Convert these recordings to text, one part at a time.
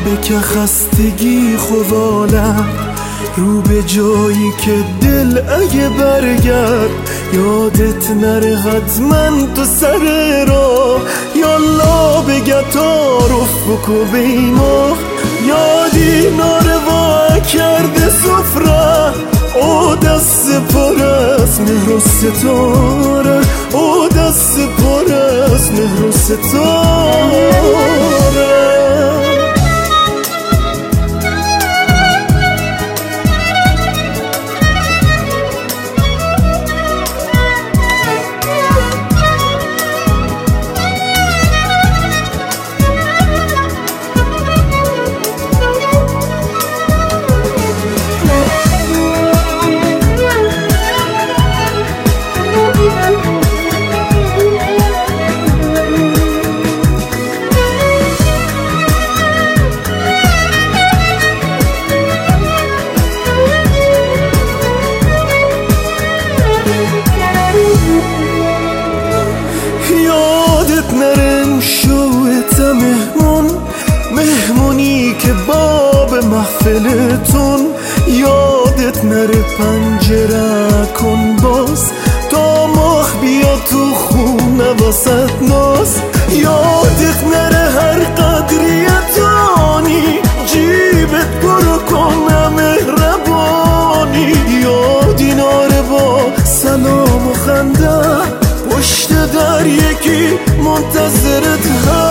بکه خستگی خوالم رو به جایی که دل اگه برگرد یادت نره حتما تو سر را یالا بگه تعارف بکو بیما یادی ناروا کرده سفره او دست پر از مهر و ستاره او دست پر از مهر و ستاره یادت نرن شویت مهمونی که باب محفلتون یادت نره پنجره کن باز تا ماه بیا تو خونه واسط ناز یادت نره هر قدریتانی جیبت برو کنه مهربانی یادی ناره با سلام و خنده پشت در یکی منتظرت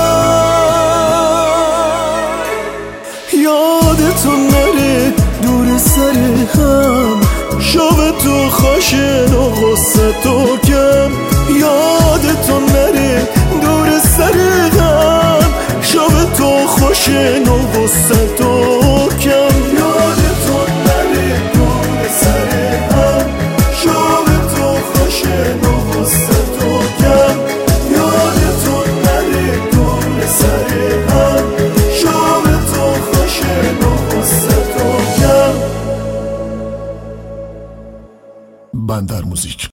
یادتون نره دور سر هم شب تو خاشن و غصه تو کم یادتون نره دور سر هم شب تو خاشن و غصه تو کم یادتون نره دور سر هم شب تو خاشن و غصه تو کم یادتون نره دور سر هم شب تو خاشن و غصه تو کم. بندر موزیک.